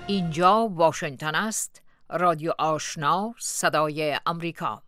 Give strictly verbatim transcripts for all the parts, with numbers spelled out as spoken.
اینجا واشنگتن است. رادیو آشنا، صدای امریکا.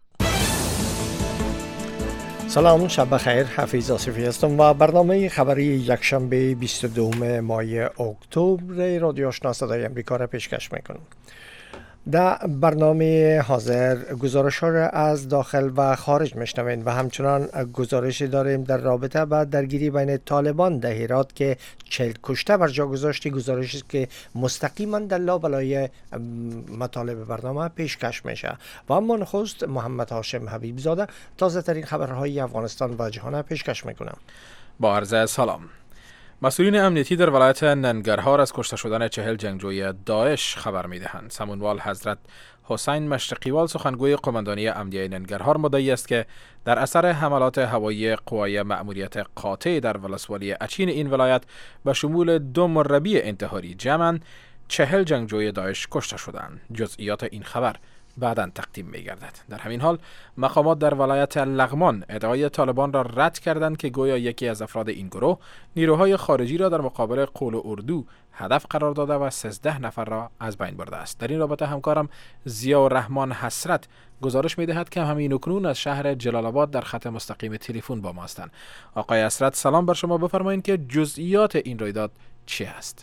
سلام، شب بخیر. حفیظ آصفی هستم و برنامه خبری یکشنبه بیست و دوم ماه اکتبر رادیو آشنا صدای امریکا را پیشکش میکنم. در برنامه حاضر گزارش ها را از داخل و خارج میشنوین و همچنان گزارشی داریم در رابطه با درگیری بین طالبان در هرات که چهل کشته بر جا گذاشتی. گزارشی که مستقیما در لابلای مطالب برنامه پیشکش میشه و اما نخست محمد هاشم حبیب زاده تازه ترین خبرهای افغانستان و جهان پیشکش میکنم. با عرض سلام. مسئولین امنیتی در ولایت ننگرهار از کشته شدن چهل جنگجوی داعش خبر می‌دهند. سمونوال حضرت حسین مشرقیوال سخنگوی قماندانی امنیه ننگرهار مدعی است که در اثر حملات هوایی قوای مأموریت قاطع در ولسوالی اچین این ولایت به شمول دو مربی انتحاری جمعاً چهل جنگجوی داعش کشته شدند. جزئیات این خبر بعداً تقدیم می‌گردد. در همین حال مقامات در ولایت لغمان ادعای طالبان را رد کردند که گویا یکی از افراد این گروه نیروهای خارجی را در مقابل قول اردو هدف قرار داده و سیزده نفر را از بین برده است. در این رابطه همکارم ضیاءالرحمن حسرت گزارش می‌دهد که همین اکنون از شهر جلال آباد در خط مستقیم تلفن با ما هستند. آقای حسرت، سلام بر شما. بفرمایید که جزئیات این رویداد چی است؟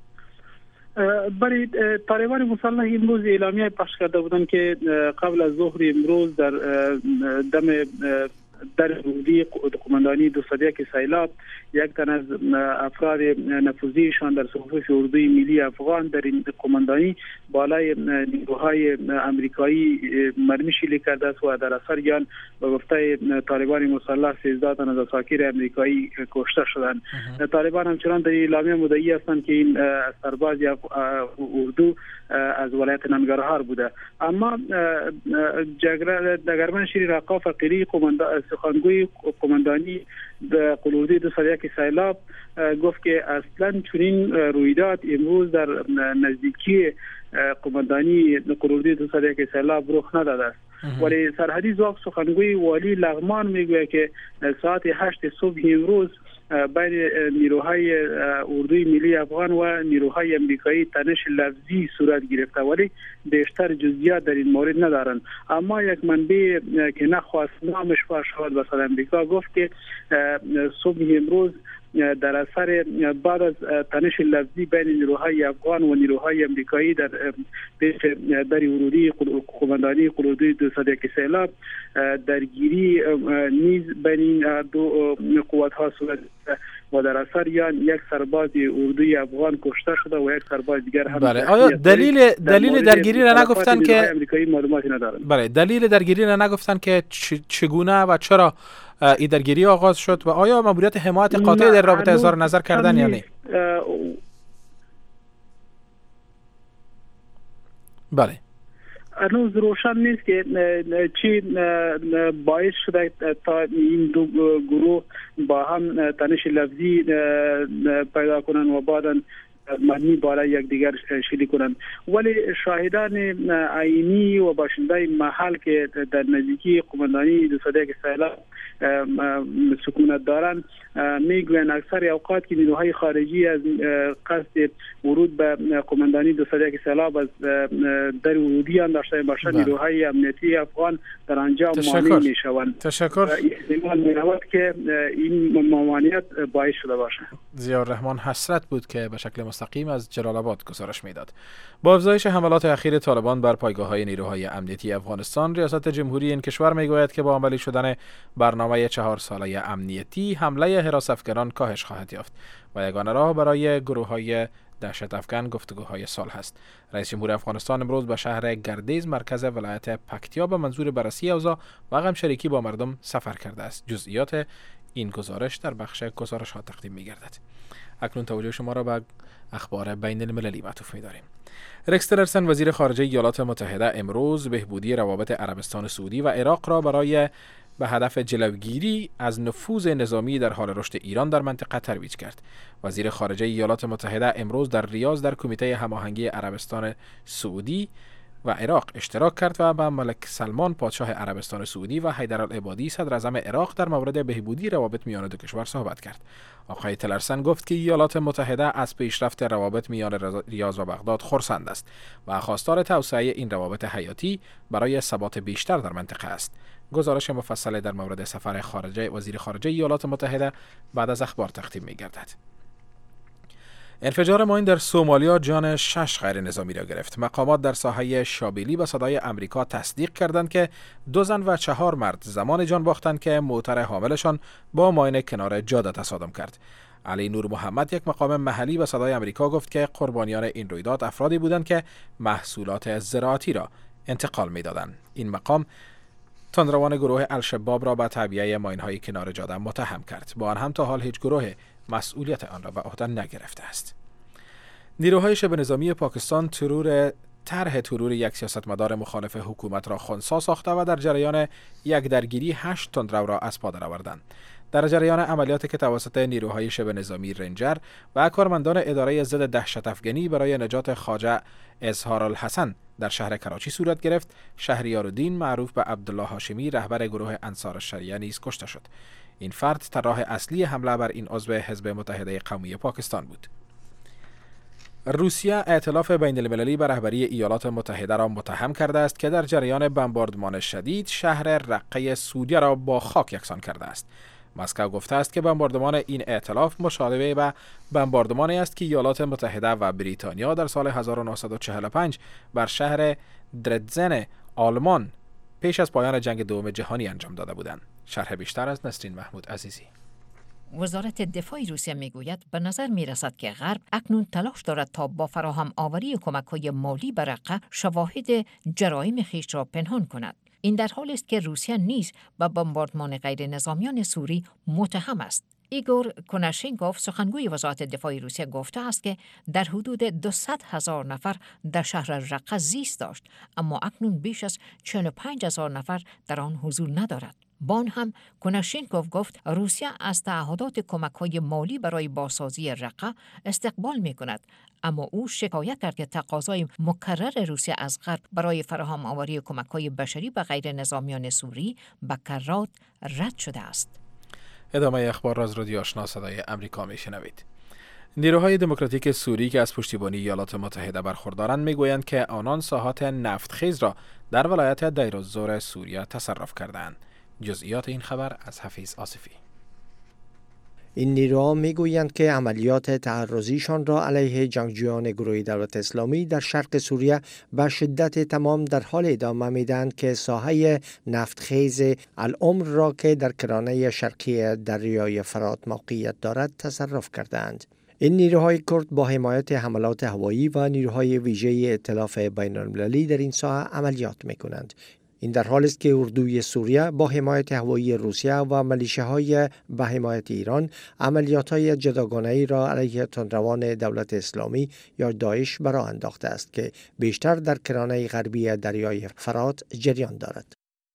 برای طالبان مسلح امروز اعلامیه پخش کرده بودند که قبل از ظهر امروز در دم در ورودی قماندانی دویست و یک سیلاب یک تن از افراد نفوذیشان در صفوف اردوی ملی افغان در این قماندانی بالای نیروهای امریکایی مرمی شلیک کرده است و در اثر آن به گفته طالبان مسلح سیزده تن از عساکر امریکایی کشته شدند. طالبان همچنان در اعلامیه مدعی هستند که این سرباز اردو از ولایت ننگرهار بوده. اما دگرمن شیرین رقا فقیری سخنگوی قماندانی قلودی دویست و یک سیلاب گفت که اصلا چنین رویداد امروز در نزدیکی قماندانی قلودی دویست و یک سیلاب رخ نداده است. ولی سرحدی زاغ سخنگوی والی لغمان میگوید که ساعت هشت صبح امروز بین نیروهای اردوی ملی افغان و نیروهای امریکایی تنش لفظی صورت گرفته ولی بیشتر جزئیات در این مورد ندارند. اما یک منبع که نخواست نامش فاش شود به صدای امریکا گفت که صبح امروز در اثر بعد از تنش لفظی بین نیروهای افغان و نیروهای امریکایی در در ورودی قماندانی قلودی دویست و یک سیلاب درگیری نیز بین دو قوت ها صورت و در اثر یان یک سرباز اردوی افغان کشته شده و یک سرباز دیگر هم. بله، آیا دلیل دلیل درگیری را نگفتن که امریکایی معلوماتی ندارند؟ بله، دلیل درگیری را نگفتن که چگونه و چرا این درگیری آغاز شد و آیا ماموریت حمایت قاطع در رابطه اظهار نظر کردن یا نه؟ بله، هنوز روشن نیست که چی باعث شده تا این دو گروه با هم تنش لفظی پیدا کنن و بعداً معنی بالای یک دیگر شلیک کنند. ولی شاهدان عینی و باشنده محل که در نزدیکی قماندانی دویست و یک سیلاب سکونت دارند میگویند اکثر اوقات که نیروهای خارجی از قصد ورود به قماندانی دویست و یک سیلاب از در ورودیان داشته باشند نیروهای امنیتی افغان در آنجا مانع میشوند. تشکر. احتمال میرود که این ممانعت باعث شده باشد. ضیاءالرحمن حسرت بود که به شکل مستقیم از جلال آباد گزارش میداد. با افزایش حملات اخیر طالبان بر پایگاه‌های نیروهای امنیتی افغانستان، ریاست جمهوری این کشور میگوید که با عملی شدن برنامه چهار ساله امنیتی حمله حراس افغانان کاهش خواهد یافت و یگانه راه برای گروه‌های دهشت افغان گفتگوهای صلح است. رئیس جمهور افغانستان امروز به شهر گردیز مرکز ولایت پکتیا به منظور بررسی اوضاع و همشریکی با مردم سفر کرده است. جزئیات این گزارش در بخش گزارش ها تقدیم می‌گردد. اکنون توجه شما را به اخبار بین المللی معطوف می‌داریم. رکس تیلرسن وزیر خارجه ایالات متحده امروز بهبودی روابط عربستان سعودی و عراق را برای به هدف جلوگیری از نفوذ نظامی در حال رشد ایران در منطقه ترویج کرد. وزیر خارجه ایالات متحده امروز در ریاض در کمیته هماهنگی عربستان سعودی و عراق اشتراک کرد و با ملک سلمان پادشاه عربستان سعودی و حیدرالعبادی صدر اعظم عراق در مورد بهبودی روابط میان دو کشور صحبت کرد. آقای تلرسن گفت که ایالات متحده از پیشرفت روابط میان ریاض و بغداد خرسند است و خواستار توسعه این روابط حیاتی برای ثبات بیشتر در منطقه است. گزارش مفصل در مورد سفر خارجه وزیر خارجه ایالات متحده بعد از اخبار تقدیم می‌گردد. انفجار ماین در سومالیا جان شش غیر نظامی را گرفت. مقامات در ساحه شابیلی به صدای امریکا تصدیق کردند که دو زن و چهار مرد زمان جان باختند که موتر حاملشان با ماین کنار جاده تصادم کرد. علی نور محمد، یک مقام محلی، به صدای امریکا گفت که قربانیان این رویداد افرادی بودند که محصولات زراعتی را انتقال می‌دادند. این مقام تندروان گروه الشباب را به تعبیه ماین‌های کنار جاده متهم کرد. با آن هم تا حال هیچ گروه مسئولیت آن را به عهده نگرفته است. نیروهای شبه نظامی پاکستان ترور طرح ترور یک سیاستمدار مخالف حکومت را خنثی ساخته و در جریان یک درگیری هشت تندرو را از پا درآوردند. در جریان عملیاتی که توسط نیروهای شبه نظامی رنجر و کارمندان اداره ضد دهشت افغانی برای نجات خواجه اظهارالحسن در شهر کراچی صورت گرفت، شهریارالدین معروف به عبدالله هاشمی رهبر گروه انصار الشریعه نیز کشته شد. این فرد طراح اصلی حمله بر این عضو حزب متحده قومی پاکستان بود. روسیه ائتلاف بین المللی به رهبری ایالات متحده را متهم کرده است که در جریان بمباردمان شدید شهر رقه سوریه را با خاک یکسان کرده است. مسکو گفته است که بمباردمان این ائتلاف مشابه به بمباردمانی است که ایالات متحده و بریتانیا در سال هزار و نهصد و چهل و پنج بر شهر درزدن آلمان پیش از پایان جنگ دوم جهانی انجام داده بودند. شرح بیشتر از نسرین محمود عزیزی. وزارت دفاع روسیه میگوید به نظر میرسد که غرب اکنون تلاش دارد تا با فراهم آوری کمک‌های مالی به رقه شواهد جرایم خویش را پنهان کند. این در حالی است که روسیه نیز به بمباردمان غیر نظامیان سوری متهم است. ایگور کناشنکوف، سخنگوی وزارت دفاع روسیه، گفته است که در حدود دویست هزار نفر در شهر رقه زیست داشت، اما اکنون بیش از چهل و پنج هزار نفر در آن حضور ندارد. با آن هم کناشنکوف گفت روسیه از تعهدات کمک‌های مالی برای بازسازی رقه استقبال می‌کند، اما او شکایت کرد که تقاضای مکرر روسیه از غرب برای فراهم آوری کمک‌های بشری به غیر نظامیان سوری به کرات رد شده است. ادامه اخبار را از رادیو آشنا صدای امریکا میشنوید. نیروهای دموکراتیک سوری که از پشتیبانی ایالات متحده برخوردارند میگویند که آنان ساحات نفتخیز را در ولایت دیر الزور سوریه تصرف کردند. جزئیات این خبر از حفیظ آصفی. این نیروها میگویند که عملیات تعرضیشان را علیه جنگجویان گروه دولت اسلامی در شرق سوریه به شدت تمام در حال ادامه میدهند که ساحه نفتخیز العمر را که در کرانه شرقی دریای فرات موقعیت دارد تصرف کردند. این نیروهای کرد با حمایت حملات هوایی و نیروهای ویژه ائتلاف بین المللی در این ساحه عملیات میکنند. این در حالی است که اردوی سوریه با حمایت هوایی روسیه و ملیشه‌های به حمایت ایران عملیات‌های جداگانه‌ای را علیه تندروان دولت اسلامی یا داعش برآ انداخته است که بیشتر در کرانه غربی دریای فرات جریان دارد.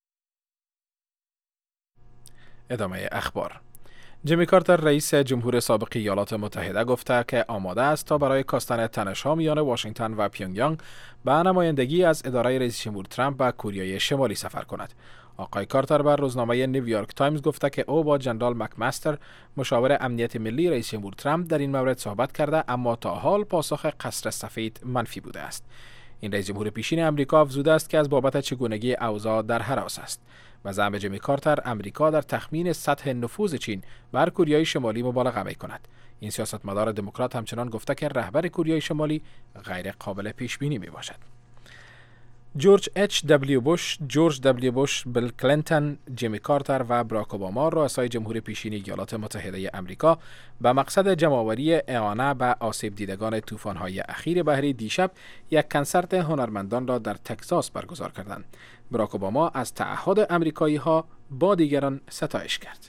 ادامه اخبار. جیمی کارتر، رئیس جمهور سابق ایالات متحده، گفته که آماده است تا برای کاستن تنش‌ها میان واشنگتن و پیونگیانگ به نمایندگی از اداره رئیس جمهور ترامپ به کوریای شمالی سفر کند. آقای کارتر بر روزنامه نیویورک تایمز گفته که او با جنرال مکمستر، مشاور امنیت ملی رئیس جمهور ترامپ، در این مورد صحبت کرده، اما تا حال پاسخ قصر سفید منفی بوده است. این رئیس جمهور پیشین امریکا افزوده است که از بابت چگونگی اوضاع در هراس است. و زعم جیمی کارتر، امریکا در تخمین سطح نفوذ چین بر کوریای شمالی مبالغه می‌کند. این سیاستمدار دموکرات همچنان گفته که رهبر کوریای شمالی غیر قابل پیش بینی میباشد. جورج اچ دبلیو بوش، جورج دبلیو بوش، بیل کلینتون، جیمی کارتر و براک اوباما، رؤسای جمهور پیشین ایالات متحده آمریکا، به مقصد جمع‌آوری اعانه به آسیب دیدگان طوفان‌های اخیر بحری دیشب یک کنسرت هنرمندان را در تگزاس برگزار کردند. براک اوباما از تعهد آمریکایی‌ها با دیگران ستایش کرد.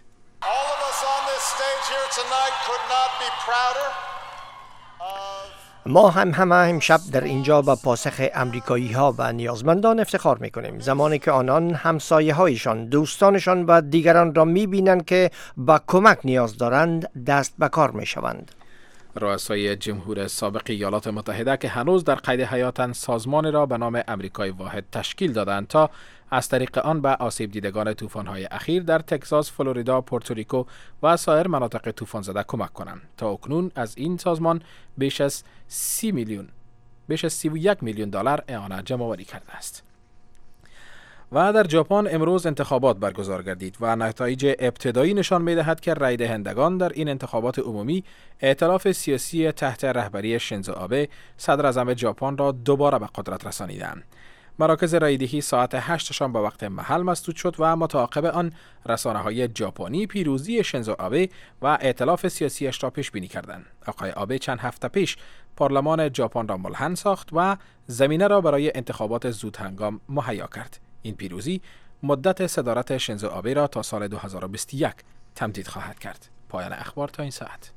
ما هم همه امشب در اینجا با پاسخ امریکایی ها و نیازمندان افتخار میکنیم، زمانی که آنان همسایه هایشان، دوستانشان و دیگران را میبینند که با کمک نیاز دارند دست به کار میشوند. رؤسای جمهور سابق ایالات متحده که هنوز در قید حیاتند سازمان را به نام امریکای واحد تشکیل دادند تا از طریق آن به آسیب دیدگان طوفان‌های اخیر در تگزاس، فلوریدا، پورتوریکو و سایر مناطق طوفان زده کمک کنند. تا اکنون از این سازمان بیش از سی میلیون بیش از سی و یک میلیون دلار اعانه جمع‌آوری کرده است. و در ژاپن امروز انتخابات برگزار گردید و نتایج ابتدایی نشان می‌دهد که رای دهندگان در این انتخابات عمومی ائتلاف سیاسی تحت رهبری شینزو آبه صدر اعظم ژاپن را دوباره به قدرت رسانیدند. مراکز رایدهی ساعت هشت شام به وقت محل مسدود شد و متعاقب آن رسانه‌های ژاپنی پیروزی شینزو آبه و ائتلاف سیاسیش را پیش بینی کردند. آقای آبه چند هفته پیش پارلمان ژاپن را ملحن ساخت و زمینه را برای انتخابات زودهنگام مهیا کرد. این پیروزی مدت صدارت شینزو آبه را تا سال دو هزار و بیست و یک تمدید خواهد کرد. پایان اخبار تا این ساعت.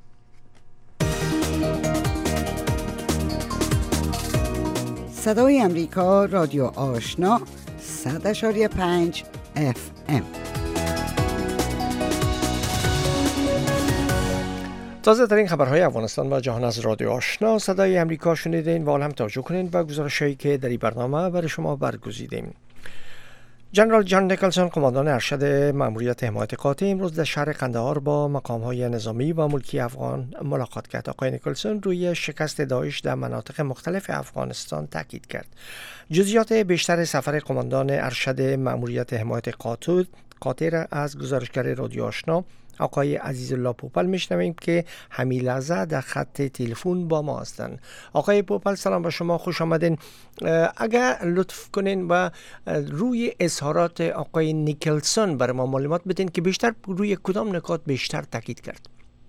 صدای امریکا، رادیو آشنا، صد اشاری پنج اف ام. تازه ترین خبرهای افغانستان و جهان از رادیو آشنا صدای امریکا شنیدین و حال هم توجه کنین و گزارش‌هایی که در این برنامه برای شما برگزیدیم. جنرال جان نیکلسون، قماندان ارشد مأموریت حمایت قاطع، امروز در شهر قندهار با مقام‌های نظامی و ملکی افغان ملاقات کرد. آقای نیکلسون روی شکست داعش در مناطق مختلف افغانستان تاکید کرد. جزئیات بیشتر سفر قماندان ارشد مأموریت حمایت قاطع قاطع را از گزارشگر رادیو آشنا آقای عزیزالله پوپل میشنویم که همین لحظه در خط تلفن با ما هستند. آقای پوپل سلام به شما، خوش آمدین. اگر لطف کنین و روی اظهارات آقای نیکلسون برای ما معلومات بدین که بیشتر روی کدام نکات بیشتر تاکید کرد؟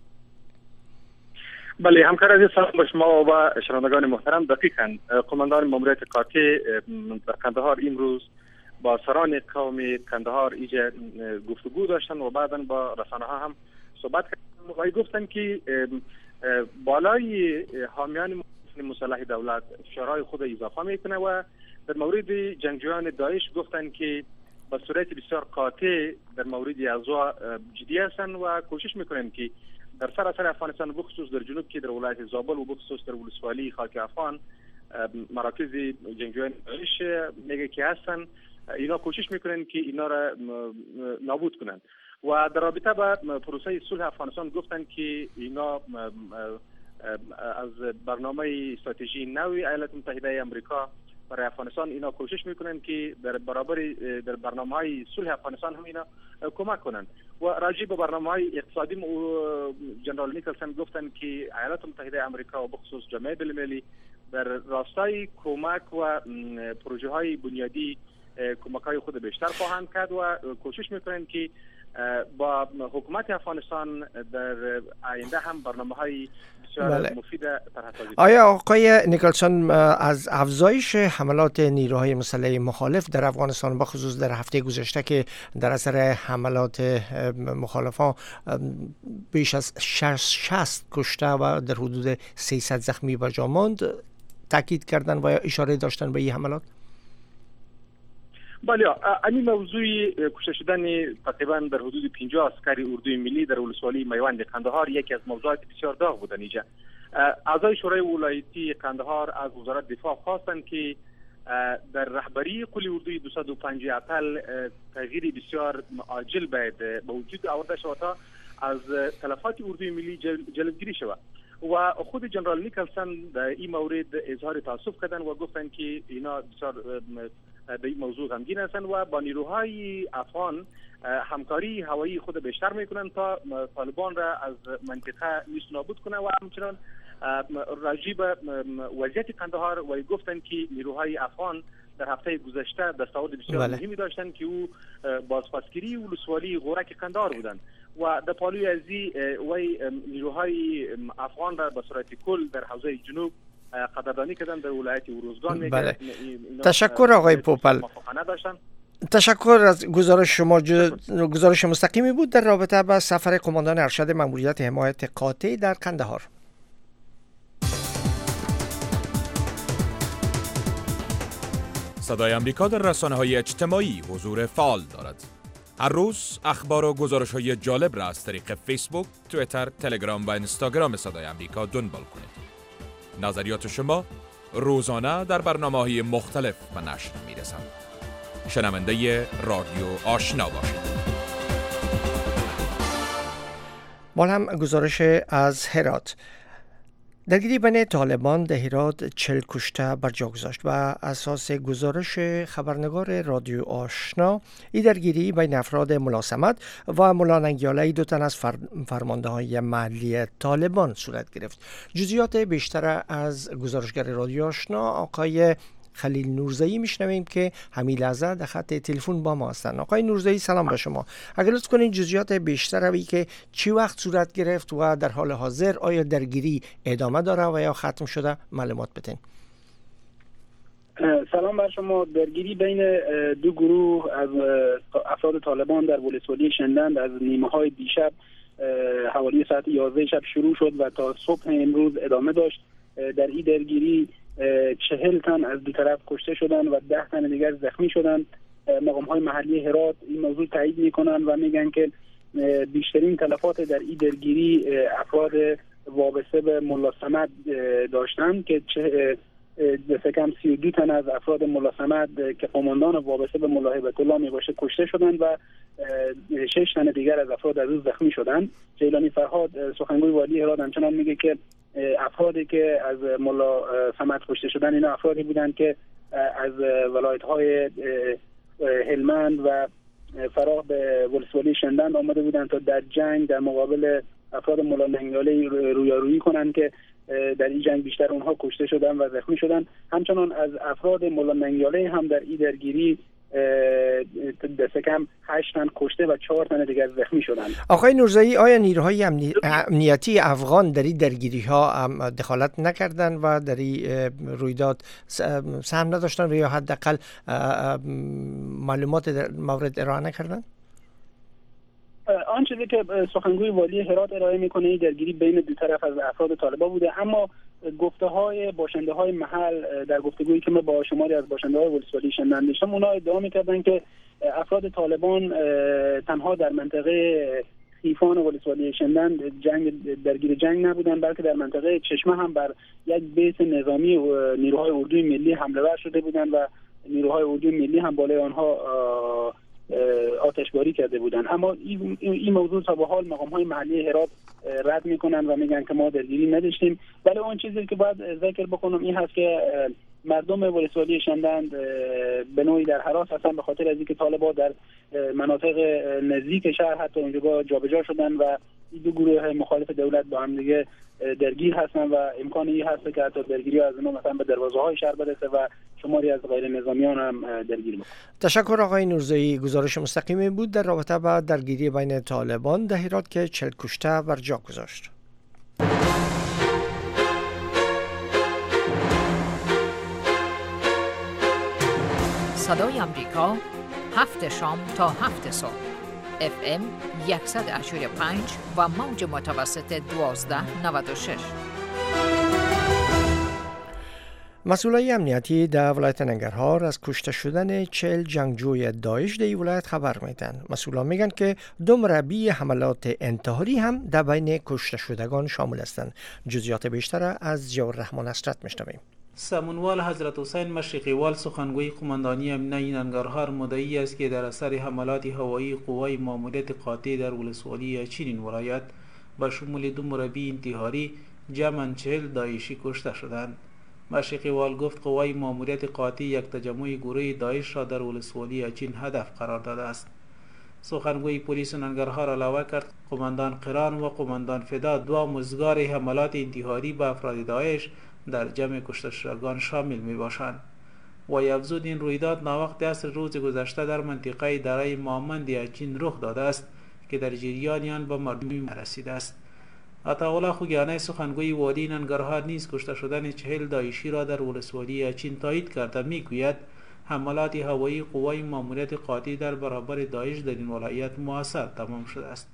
بله، همکار عزیز سلام به شما و شنوندگان محترم. دقیقاً قماندان مأموریت قاطع در قندهار امروز با سران قوم قندهار ایجا گفتگو داشتن و بعداً با رسانه ها هم صحبت کردن و گفتن که بالای حامیان مسلح دولت شورای خود اضافه میکنه و در مورد جنگجویان داعش گفتن که به صورت بسیار قاطع در مورد اوضاع جدی هستند و کوشش میکنن که در سراسر افغانستان و بخصوص در جنوب که در ولایت زابل و بخصوص در ولسوالی خاک افغان مراکز جنگجویان داعش میگه که هستن، اینا کوشش میکنن که اینا را نابود کنن و در رابطه با پروسه صلح افغانستان گفتن که اینا از برنامه استراتژی نوی ایالات متحده آمریکا برای افغانستان اینا کوشش میکنن که در برابر در برنامه‌های صلح افغانستان هم اینا کمک کنن و راجع به برنامه‌های اقتصادی جنرال نیکلسون گفتن که ایالات متحده آمریکا و بخصوص جامعه بین‌المللی در راستای کمک و پروژه‌های بنیادی کمک‌های خود بیشتر خواهند کرد و کوشش میکنن که با حکومت افغانستان در آینده هم برنامه‌های بسیار بله. مفید طرح سازی. آیا آقای نیکلسون از افزایش حملات نیروهای مسلح مخالف در افغانستان با خصوص در هفته گذشته که در اثر حملات مخالفان بیش از شصت کشته و در حدود سیصد زخمی به جا ماند تاکید کردن و اشاره داشتن به این حملات؟ بله، این موضوع کشته شدن تقریبا در حدود پنجاه عسکر اردوی ملی در ولسوالی میوند قندهار یکی از موضوعات بسیار داغ بودن. اینجا اعضای شورای ولایتی قندهار از وزارت دفاع خواستند که در رهبری قلی اردوی دویست و پنجاه اتل تغییر بسیار عاجل باید به وجود آورده شود تا از تلفات اردوی ملی جلوگیری شود و خود جنرال نیکلسون در این مورد اظهار تاسف کردن و گفتن که اینا بسیار به این موضوع غمگین هستند و با نیروهای افغان همکاری هوایی خود بیشتر میکنن تا طالبان را از منطقه نیست نابود کنه و همچنان راجع به وضعیت قندهار و گفتن که نیروهای افغان در هفته گذشته دستاورد بسیار بله. مهمی داشتن که او بازپسگیری ولسوالی غورک قندهار بودند و در پالوی ازی وی نیروهای افغان را به صورت کل در حوزه جنوب قدردانی کردن در ولایت اروزگان. بله. تشکر آقای پوپل. تشکر از گزارش شما. گزارش مستقیمی بود در رابطه با سفر قماندان ارشد مأموریت حمایت قاطع در قندهار. صدای امریکا در رسانه‌های اجتماعی حضور فعال دارد. هر روز اخبار و گزارش‌های جالب را از طریق فیسبوک، توییتر، تلگرام و اینستاگرام صدای آمریکا دنبال کنید. نظریات شما روزانه در برنامه‌های مختلف به نشر می‌رسند. شنونده رادیو آشنا باشید. مال هم گزارش از هرات. درگیری بین طالبان در هرات چهل کشته بر جا گذاشت و اساس گزارش خبرنگار رادیو آشنا، این درگیری بین افراد ملاسمت و ملا ننگیاله دو تن از فرمانده های محلی طالبان صورت گرفت. جزئیات بیشتر از گزارشگر رادیو آشنا آقای خلیل نورزایی میشنویم که همین لحظه در خط تلفن با ما هستند. آقای نورزایی سلام به شما. اگر لطف کنید جزئیات بیشتر روی که چی وقت صورت گرفت و در حال حاضر آیا درگیری ادامه داره و یا ختم شده معلومات بدین. سلام بر شما. درگیری بین دو گروه از افراد طالبان در ولسوالی شندند از نیمه های دیشب حوالی ساعت یازده شب شروع شد و تا صبح امروز ادامه داشت. در این درگیری چهل تن از دو طرف کشته شدند و ده تن دیگر زخمی شدند. مقام های محلی هرات این موضوع تایید میکنند و میگن که بیشترین تلفات در این درگیری افراد وابسته به ملا صمد داشتند که دست کم سی و دو تن از افراد ملا صمد که قماندان وابسته به ملا هیبت الله می باشه کشته شدند و شش تن دیگر از افراد از او زخمی شدند. جیلانی فرهاد سخنگوی والی هرات همچنان میگه که افرادی که از ملا صمد کشته شدن اینا افرادی بودند که از ولایت‌های هلمند و فراه به ولسوالی شندند آمده بودند تا در جنگ در مقابل افراد ملا ننگیاله رویارویی کنند که در این جنگ بیشتر اونها کشته شدند و زخمی شدند. همچنان از افراد ملا ننگیاله هم در این درگیری دست کم هشت تن کشته و چهار تن دیگر زخمی شدند. آقای نورزایی، آیا نیروهای امنی... امنیتی افغان در این درگیری ها دخالت نکردند و در این رویداد سهم نداشتند یا حداقل معلومات در مورد ارائه نکردند؟ آن چیزی که سخنگوی والی هرات ارائه میکنه این درگیری بین دو طرف از افراد طالبان بوده، اما گفته های باشنده های محل در گفتگویی که ما با شماری از باشنده های ولسوالی شندند داشتم، اونا ادعا میکردن که افراد طالبان تنها در منطقه خیفان ولسوالی شندند جنگ درگیر جنگ نبودن، بلکه در منطقه چشمه هم بر یک بیت نظامی نیروهای اردوی ملی حمله ور شده بودند و نیروهای اردوی ملی هم بالای آنها آتشباری کرده بودند. اما این, این موضوع تا به حال مقام‌های محلی هرات رد میکنن و میگن که ما درگیری نداشتیم. ولی اون چیزی که باید ذکر بکنم این هست که مردم ولسوالی شندند به نوعی در هراس هستند به خاطر از اینکه طالبان در مناطق نزدیک شهر حتی اونجا جابجا شدن و این دو گروه مخالف دولت با هم دیگه درگیر هستن و امکانی هست که حتی درگیری از اونها مثلا به دروازه‌های شهر برسه و شماری از غیر نظامیان هم درگیر بشن. تشکر آقای نورزایی. گزارش مستقیمی بود در رابطه با درگیری بین طالبان در هرات که چهل کشته بر جا گذاشت. صدای آمریکا هفت شام تا هفت صبح اف ام صد و هشتاد و پنج و موج متوسط دوازده نود و شش. مسئولای امنیتی در ولایت ننگرهار از کشته شدن چهل جنگجوی داعش در ولایت خبر میدن. مسئولان میگن که دو مربی حملات انتحاری هم در بین کشته شدگان شامل هستند. جزئیات بیشتر از جوار رحمان اسرت میشنویم. سمنوال حضرت حسین مشرقیوال سخنگوی قماندانی امنیتی ننگرهار مدعی است که در اثر حملات هوایی قوای ماموریت قاطع در ولسوالی چین ولایت با شمول دو مربی انتحاری جمعاً چهل داعشی کشته شدند. مشرقیوال گفت قوای ماموریت قاطع یک تجمع گروه داعش را در ولسوالی چین هدف قرار داده است. سخنگوی پلیس ننگرهار علاوه کرد قماندان قران و قماندان فدا دو مزگار حملات انتحاری به افراد داعش در جمع کشته شدگان شامل می باشند. و افزود این رویداد ناوقت عصر روز گذشته در منطقه دره مامند چین رخ داده است که در جریان آن به مردم رسیده است. عطاالله خوگیانی سخنگوی والی ننگرهار نیز کشته شدن چهل داعشی را در ولسوالی چین تایید کرده میگوید حملات هوایی قوای ماموریت قاطع در برابر داعش در این ولایت موثر تمام شده است.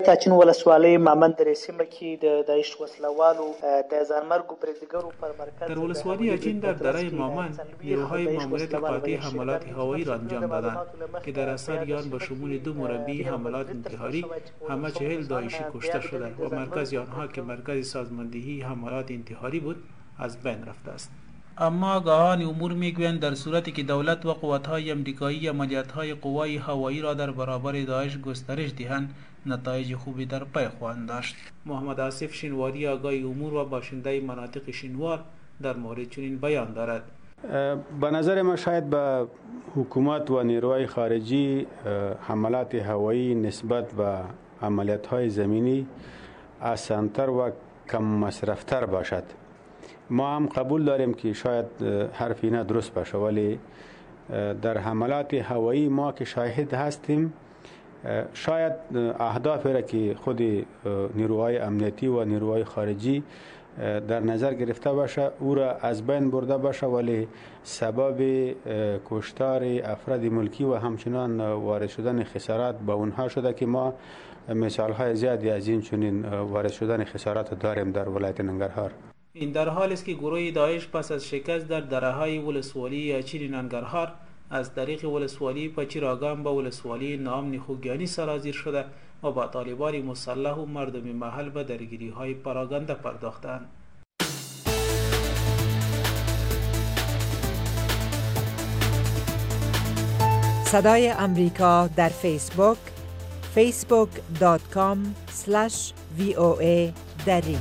تاچین ولسوالۍ مامند درې سیمه کې د داعش وسلوالو د ځانمرګو پرېږدیګرو پر مرکز در ولسوالی اچین در دره مامند نیروهای ماموریت قاطع حملات هوایی را انجام دادند که در اثر آن به شمول دو مربی حملات انتحاری همه چهل داعشی کشته شده و مرکز آنها که مرکز سازماندهی حملات انتحاری بود از بین رفته است. اما آگاهان امور میگویند در صورتی که دولت و قوت‌های امریکایی عملیات‌های قوای هوایی را در برابر داعش گسترش دهند نتایج خوبی در پی خواهند داشت. محمد آصف شینواری آگاه امور و باشنده مناطق شینوار در مورد چنین بیان دارد. به نظر ما شاید به حکومت و نیروهای خارجی حملات هوایی نسبت به عملیات‌های زمینی آسان‌تر و کم مصرف‌تر باشد. ما هم قبول داریم که شاید حرف اینا درست باشه، ولی در حملات هوایی ما که شاهد هستیم شاید اهدافی را که خود نیروهای امنیتی و نیروهای خارجی در نظر گرفته باشه او را از بین برده باشه، ولی سبب کشتار افراد ملکی و همچنان وارد شدن خسارات به اونها شده که ما مثال های زیادی از این چنین وارد شدن خسارات داریم در ولایت ننگرهار. این در حالی است که گروه داعش پس از شکست در دره‌های ولسوالی اچین ننگرهار از طریق ولسوالی پچیراگام به ولسوالی نام نخوگیانی سرازیر شده و با طالبان مسلح و مردم محل به درگیری‌های پراگنده پرداختند. صدای امریکا در فیسبوک فیسبوک دات کام اسلش وی او ای دری.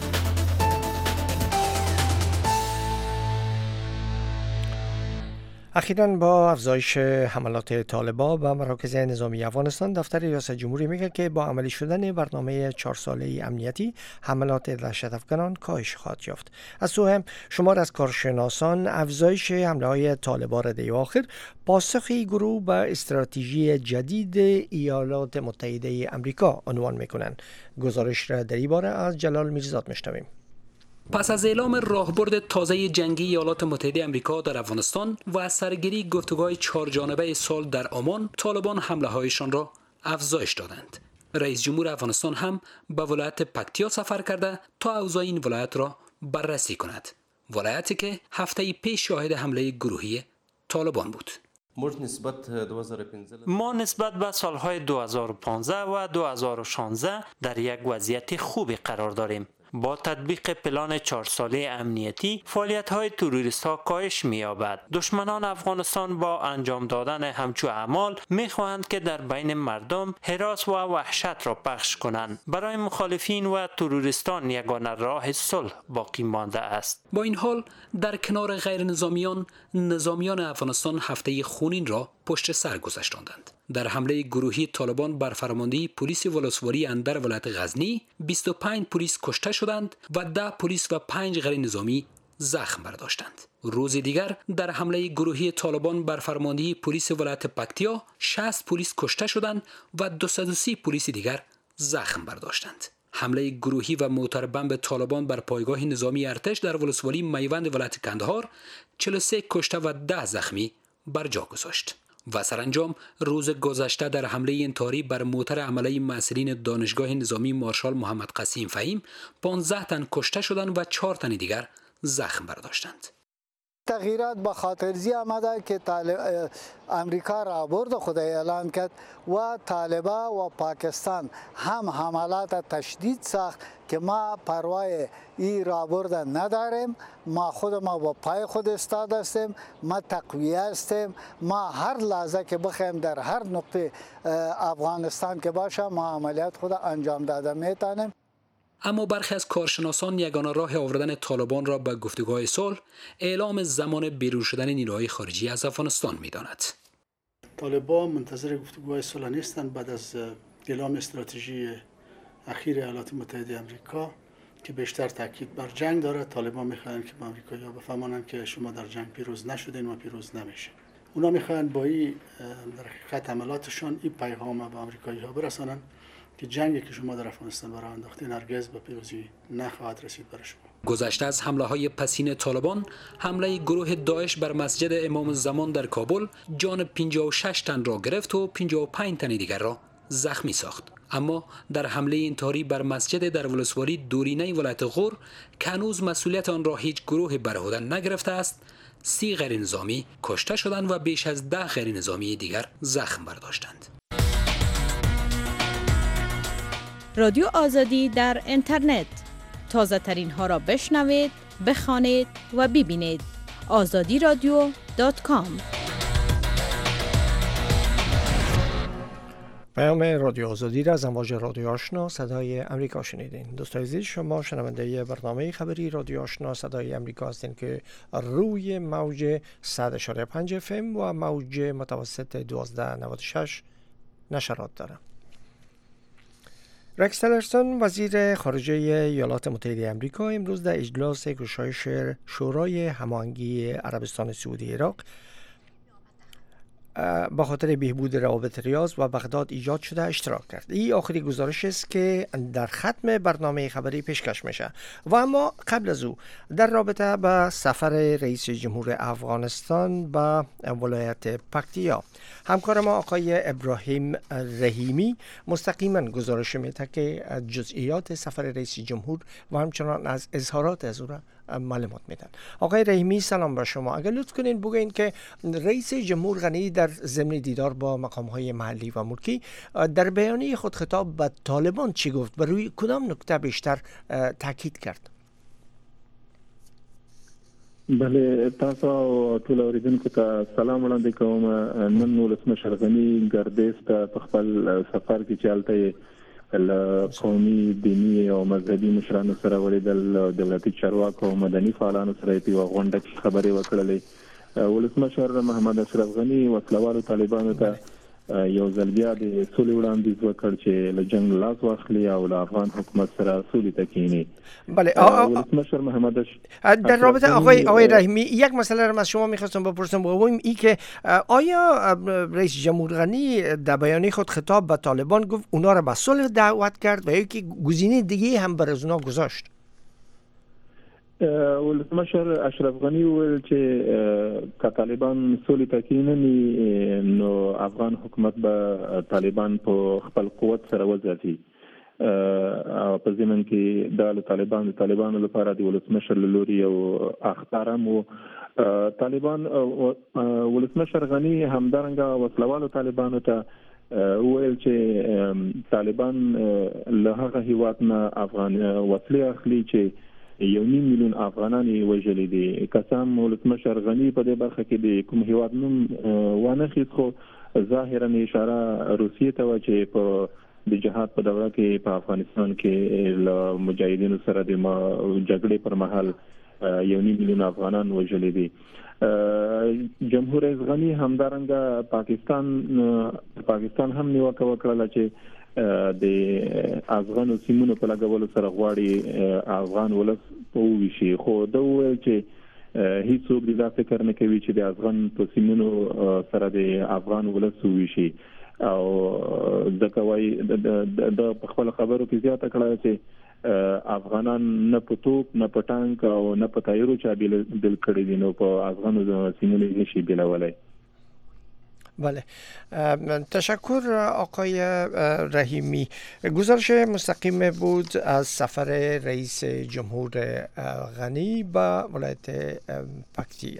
اخیراً با افزایش حملات طالبان به مراکز نظامی افغانستان، دفتر ریاست جمهوری میگه که با عملی شدن برنامه چهار ساله امنیتی حملات دهشت افکنان کاهش خواهد یافت. از سو هم شمار از کارشناسان افزایش حمله های طالبان رده آخر پاسخی گروه به استراتژی جدید ایالات متحده آمریکا عنوان میکنند. گزارش را در این باره از جلال میرزاد میشنویم. پس از اعلام راهبرد تازه جنگی ایالات متحده آمریکا در افغانستان و از سرگیری گفتگوهای چهار جانبه سال در عمان، طالبان حمله هایشان را افزایش دادند. رئیس جمهور افغانستان هم به ولایت پکتیا سفر کرده تا اوضاع این ولایت را بررسی کند. ولایتی که هفته پیش شاهد حمله گروهی طالبان بود. ما نسبت به سالهای دو هزار و پانزده و دو هزار و شانزده در یک وضعیت خوبی قرار داریم. با تطبیق پلان چهار ساله امنیتی فعالیت‌های تروریست‌ها کاهش می‌یابد. دشمنان افغانستان با انجام دادن همچو اعمال می‌خواهند که در بین مردم هراس و وحشت را پخش کنند. برای مخالفین و تروریستان یگانه راه صلح باقی مانده است. با این حال در کنار غیر نظامیان، نظامیان افغانستان هفته خونین را پشت سر گذاشتند. در حمله گروهی طالبان بر فرماندهی پلیس ولسوالی اندر ولایت غزنی بیست و پنج پلیس کشته شدند و ده پلیس و پنج غیر نظامی زخم برداشتند. روز دیگر در حمله گروهی طالبان بر فرماندهی پلیس ولایت پکتیا شصت پلیس کشته شدند و دویست و سی پلیس دیگر زخم برداشتند. حمله گروهی و موتر بمب طالبان بر پایگاه نظامی ارتش در ولسوالی میوند ولایت کندهار چهل و سه کشته و ده زخمی بر جا گذاشت. و سرانجام روز گذشته در حمله انتحاری بر موتر عمله مسئولین دانشگاه نظامی مارشال محمد قسیم فهیم پانزده تن کشته شدند و چهار تن دیگر زخم برداشتند. تغییرات به خاطرزی آمده که طالب امریکا را برد خود اعلان کرد و طالبان و پاکستان هم حملات تشدید ساخت که ما پروای این را برد نداریم. ما خود ما با پای خود استاد هستیم، ما تقویه هستیم، ما هر لحظه که بخوایم در هر نقطه افغانستان که باشه ما عملیات خود انجام داده میتونیم. اما برخی از کارشناسان یگانه راه آوردن طالبان را به گفتگوهای صلح اعلام زمان بیرون شدن نیروهای خارجی از افغانستان می‌داند. طالبان منتظر گفتگوهای صلح نیستند. بعد از اعلام استراتژی اخیر ایالات متحده آمریکا که بیشتر تاکید بر جنگ دارد، طالبان می‌خواهند که به آمریکایی‌ها بفهمانند که شما در جنگ پیروز نشدین و پیروز نمیشه. اونا می‌خواهند با این در حقیقت عملاتشان این پیغام به آمریکایی‌ها برسانند که جنگی که شما در افغانستان برای انداختین هرگز به پیروزی نخواهد رسید برای شما. گذشته از حمله های پسین طالبان، حمله گروه داعش بر مسجد امام زمان در کابل جان پنجاه و شش تن را گرفت و پنجاه و پنج تن دیگر را زخمی ساخت. اما در حمله انتحاری بر مسجد در ولسوالی دورینه ولایت غور که هنوز مسئولیت آن را هیچ گروه بر عهده نگرفته است، سی غیر نظامی کشته شدند و بیش از ده غیر نظامی دیگر زخم برداشتند. رادیو آزادی در اینترنت، تازه ترین ها را بشنوید، بخوانید و ببینید. آزادی رادیو دات کام. پیام رادیو آزادی را از امواج رادیو آشنا صدای امریکا شنیدین. دوستان عزیز، شما شنونده برنامه خبری رادیو آشنا صدای امریکا هستین که روی موج صد و پنج اف ام و موج متوسط دوازده نود و شش نشرات داره. رکس تیلرسون وزیر خارجه ایالات متحده آمریکا امروز در اجلاس گشایش شورای هماهنگی عربستان سعودی عراق با خاطر بهبود روابط ریاض و بغداد ایجاد شده اشتراک کرد. این آخری گزارش است که در ختم برنامه خبری پیشکش میشه. و اما قبل از او در رابطه با سفر رئیس جمهور افغانستان به ولایت پکتیا، همکار ما آقای ابراهیم رحیمی مستقیما گزارش میده که جزئیات سفر رئیس جمهور و همچنان از اظهارات از او را معلومات میدن. آقای رحیمی سلام بر شما. اگر لطف کنین بگوین که رئیس جمهور غنی در ضمن دیدار با مقام‌های محلی و ملکی در بیانیه خود خطاب به طالبان چی گفت؟ بر روی کدام نکته بیشتر تاکید کرد؟ بله، تاسو ټول اوریدونکو ته سلام وړاندې کوم. نن ولسمشر غني ګردیز ته په خپل سفر کې چالتې له قومي، دیني او مذهبي مشرانو سره ولیدل، دولتي چارواکو او مدني فعالانو سره په غونډه کې خبرې وکړلې. ولسمشر محمد اشرف غني وسلوالو طالبانو ته یو ځل بیا د سولې وړاندیز وکړ چې له جنگ لاس واخلي او له افغان حکومت سره سولې ته کینی. بله، ولسمشر محمد اشرف در رابطه آقای آقای رحیمی یک مسئله را از شما می‌خواستم بپرسم، بگویم این که آیا رئیس جمهور غنی در بیانیه خود خطاب به طالبان گفت اونا را به صلح دعوت کرد و یا که گزینه دیگه هم بر از اونا گذاشت؟ ولسمشر اشرف غني ویل چې که طالبان سولې ته کینني نو افغان حکومت به طالبان په خپل قوت سره وځي. په ضمن کې د طالبان د طالبانو لپاره د ولسمشر لوري او اخطارم او طالبان ولسمشر غني همدارنګه وسلوالو طالبانو ته ویل چې طالبان له هغه هیواد نه افغان وسلې اخلي چې یو نیم میلیون افغانان یې وژلي دي. قسم ولسمشر غني په دې برخه کې د کوم هیواد نوم وانه خیست، خو ظاهرا اشاره روسیې ته و چې په د جهاد په دوره کې په افغانستان کې له مجاهدینو سره د جګړې پر مهال یو نیم میلیون افغانان وژلي دي. جمهور رئیس غني همدارنګه پاکستان پاکستان هم نیوکه وکړه چې د افغان سیمونو په لګولو سره غواړي افغان ولس په ویشي، خو دا وایي چې هیڅوک دا فکر نه کوي چې د افغان په سیمونو سره د افغان ولس ویشي. او دا کوي د خپل خبرو کې زیاته کړه چې افغانان نه په توپ نه په ټانک او نه په تایرو چا بل کړی دي، نو په افغانو سیمونو نشي بلولای. بله، تشکر آقای رحیمی. گزارش مستقیم بود از سفر رئیس جمهور غنی به ولایت پکتیا.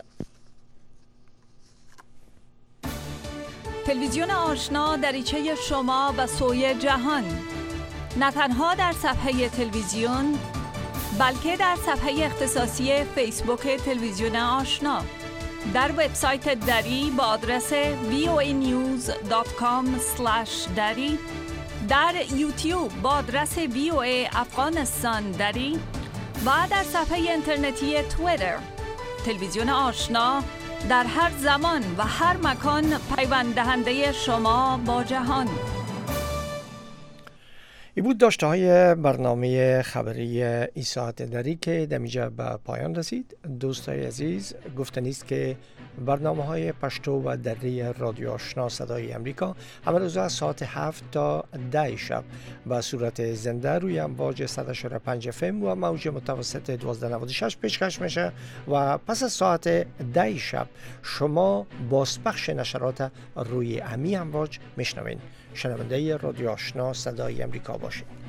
تلویزیون آشنا دریچه شما به سوی جهان، نه تنها در صفحه تلویزیون بلکه در صفحه اختصاصی فیسبوک تلویزیون آشنا، در وبسایت دری با آدرس وی او ای نیوز دات کام اسلش دری، در یوتیوب با آدرس وی او ای افغانستان دری و در صفحه اینترنتی توییتر. تلویزیون آشنا در هر زمان و هر مکان پیوند دهنده شما با جهان. این بود داشته های برنامه خبری این ساعت دری که دمیجه به پایان رسید. دوستای عزیز، گفتنی است که برنامه های پشتو و دری رادیو آشنا صدای امریکا همه روز از ساعت هفت تا ده شب به صورت زنده روی امواج صد و پنج اف ام و موج متوسط دوازده نود و شش پیشکش میشه و پس از ساعت ده شب شما بازپخش نشرات روی امی امواج میشنوین. شنونده رادیو آشنا صدای امریکا باشید.